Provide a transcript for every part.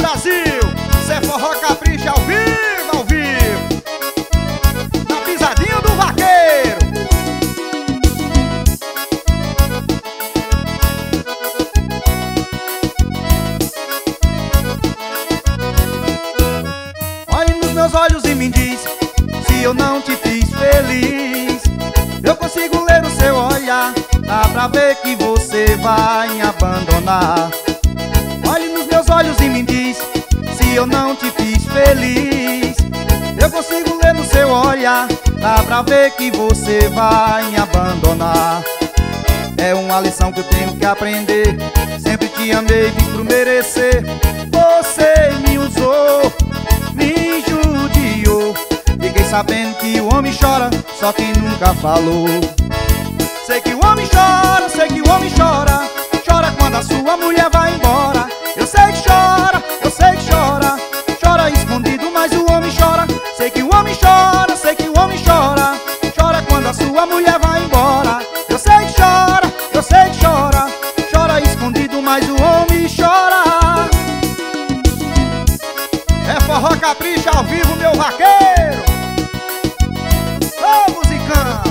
Brasil, isso é Forró Capricha ao vivo, ao vivo. Na pisadinha do vaqueiro. Olhe nos meus olhos e me diz se eu não te fiz feliz. Eu consigo ler o seu olhar, dá pra ver que você vai me abandonar. Olhe nos meus olhos e me diz se eu não te fiz feliz. Eu consigo ler no seu olhar, dá pra ver que você vai me abandonar. É uma lição que eu tenho que aprender. Sempre te amei, fiz por merecer. Você me usou, me judiou. Fiquei sabendo que o homem chora, só que nunca falou. Sei que o homem chora, sei que o homem chora. Chora quando a sua mulher vai embora. Eu sei que chora, eu sei que chora. Chora escondido, mas o homem chora. Sei que o homem chora, sei que o homem chora. Chora quando a sua mulher vai embora. Eu sei que chora, eu sei que chora. Chora escondido, mas o homem chora. É Forró Capricha ao vivo, meu vaqueiro. Ô, musicão.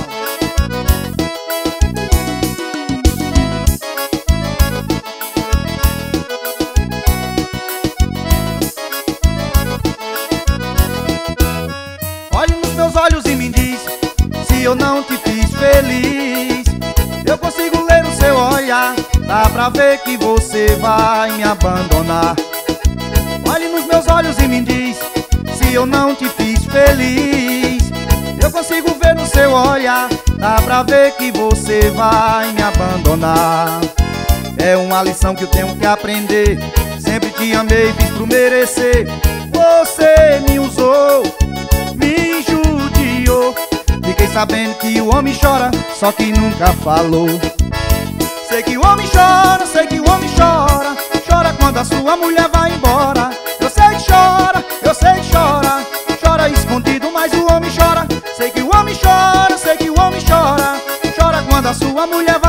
Olhe nos meus olhos e me diz se eu não te fiz feliz. Eu consigo ler o seu olhar, dá pra ver que você vai me abandonar. Olhe nos meus olhos e me diz se eu não te fiz feliz. Eu consigo ver no seu olhar, dá pra ver que você vai me abandonar. É uma lição que eu tenho que aprender. Sempre te amei, fiz por merecer. Você me usou, me judiou. Fiquei sabendo que o homem chora, só que nunca falou. Sei que o homem chora, sei que o homem chora. Chora quando a sua mulher vai embora. Eu sei que chora, eu sei que chora. Chora escondido, mas o homem chora. Sei que o homem chora, sei que o homem chora. Chora quando a sua mulher vai embora.